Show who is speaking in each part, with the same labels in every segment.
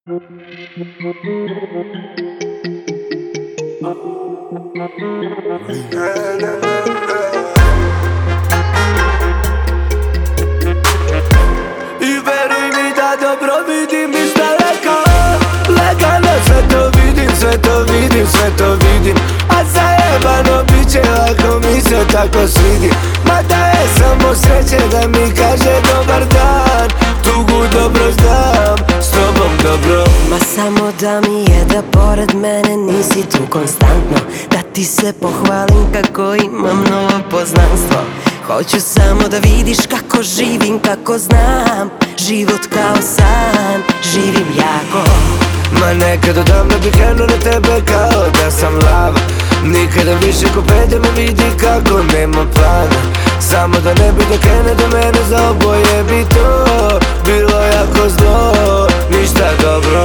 Speaker 1: I veruj mi da dobro vidim iz daleka. Lagano sve to vidim, sve to vidim, sve to vidim. A zajebano biće ako mi se tako svidi. Mada je samo sreće da mi kaže dobar dan. Tugu dobro znam, s tobom dobro.
Speaker 2: Ma samo da mi je da pored mene nisi tu konstantno. Da ti se pohvalim kako imam novo poznanstvo. Hoću samo da vidiš kako živim, kako znam život kao san, živim jako.
Speaker 1: Ma nekad odavno bih krenuo na tebe kao da sam lava. Nikada više ko pede me vidi kako nema plana. Samo da ne bi da krene do mene, za oboje bi to bilo jako zlo, ništa dobro.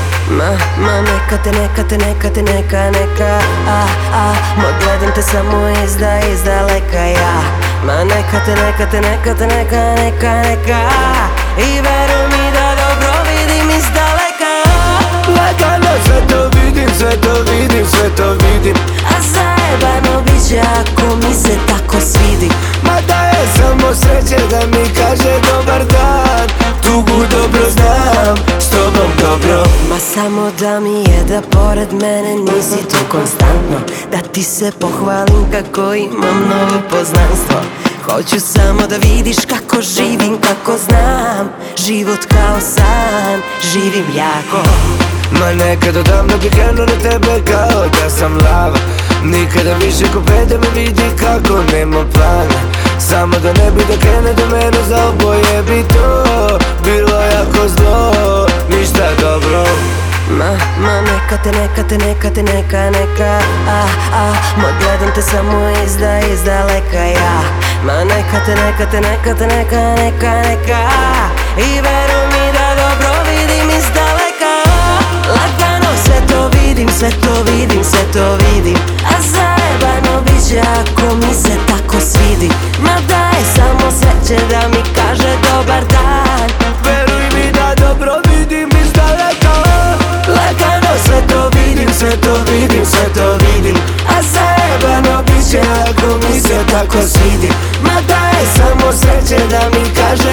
Speaker 2: Ma neka te, neka Ma gledam te samo izdaleka ja. Ma neka te, neka I veruj mi da dobro vidim izdaleka.
Speaker 1: Lagano sve to vidim, sve to vidim, sve to vidim.
Speaker 2: A zajebano biće ako mi se tako svidi.
Speaker 1: Mada je samo sreće da mi kaže dobar dan. Tugu dobro znam, s tobom dobro.
Speaker 2: Ma samo da mi je da pored mene nisi tu konstantno. Da ti se pohvalim kako imam novo poznanstvo. Hoću samo da vidiš kako živim, kako znam život kao san, živim jako.
Speaker 1: Ma nekad odavno bih krenuo na tebe kao da sam lava. Nikada više ko pede me vidi kako nema plana. Samo da ne bi da krene do mene, za oboje bi to bilo jako zlo, ništa dobro.
Speaker 2: Ma neka te, neka Ma gledam te samo izdaleka ja. Ma neka te, neka I veruj mi da dobro vidim izdaleka. Lagano sve to vidim, sve to vidim, sve to vidim. A zajebano biće ako mi se tako svidi. Ma daj samo sreće da mi kaže dobar dan.
Speaker 1: Veruj mi da dobro vidim izdaleka. Lagano sve to vidim, sve to vidim, sve to vidim. A zajebano biće ako mi se tako svidi. Ma daj samo sreće da mi kaže